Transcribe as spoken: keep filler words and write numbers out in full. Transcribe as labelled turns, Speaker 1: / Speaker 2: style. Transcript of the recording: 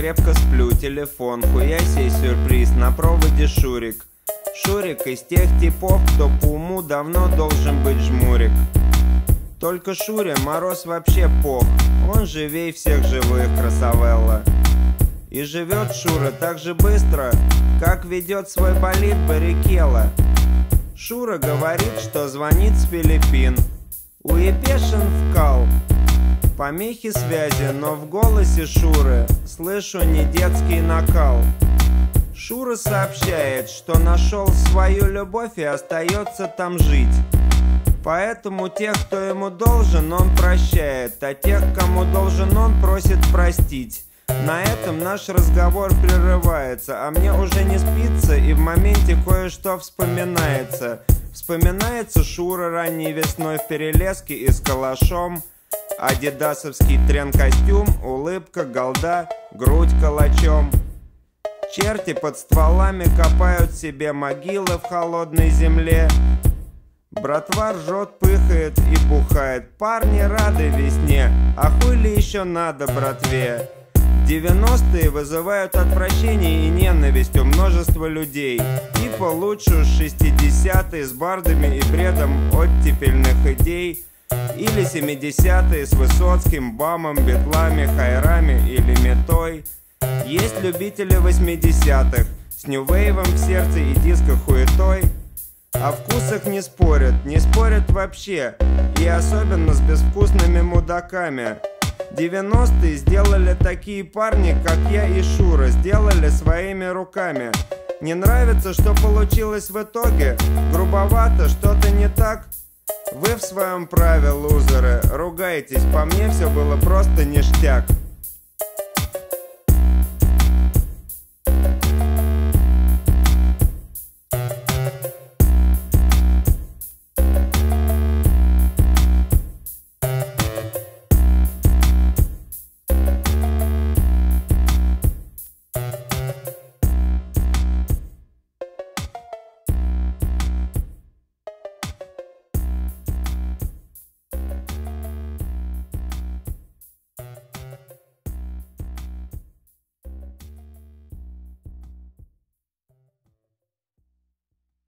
Speaker 1: крепко сплю, телефон, хуя сей сюрприз, на проводе Шурик. Шурик из тех типов, кто по уму давно должен быть жмурик. Только Шуре мороз вообще пох, он живей всех живых, красавелла. И живет Шура так же быстро, как ведет свой болид Баррикелла. Шура говорит, что звонит с Филиппин. Уепешин вкал. Помехи связи, но в голосе Шуры слышу не детский накал. Шура сообщает, что нашел свою любовь и остается там жить. Поэтому тех, кто ему должен, он прощает, а тех, кому должен, он просит простить. На этом наш разговор прерывается, а мне уже не спится, и в моменте кое-что вспоминается. Вспоминается Шура ранней весной в Перелеске и с калашом. Адидасовский трен-костюм, улыбка, голда, грудь калачом. Черти под стволами копают себе могилы в холодной земле. Братва ржет, пыхает и бухает. Парни рады весне, а хуй ли еще надо братве? девяностые вызывают отвращение и ненависть у множества людей. Типа лучше уж шестидесятые с бардами и бредом оттепельных идей. Или семидесятые с Высоцким, Бамом, Бетлами, Хайрами или Метой. Есть любители восьмидесятых с нью-вейвом в сердце и диско-хуетой. О вкусах не спорят, не спорят вообще, и особенно с безвкусными мудаками. девяностые сделали такие парни, как я и Шура, сделали своими руками. Не нравится, что получилось в итоге? Грубовато, что-то не так? Вы в своем праве, лузеры, ругайтесь, по мне все было просто ништяк.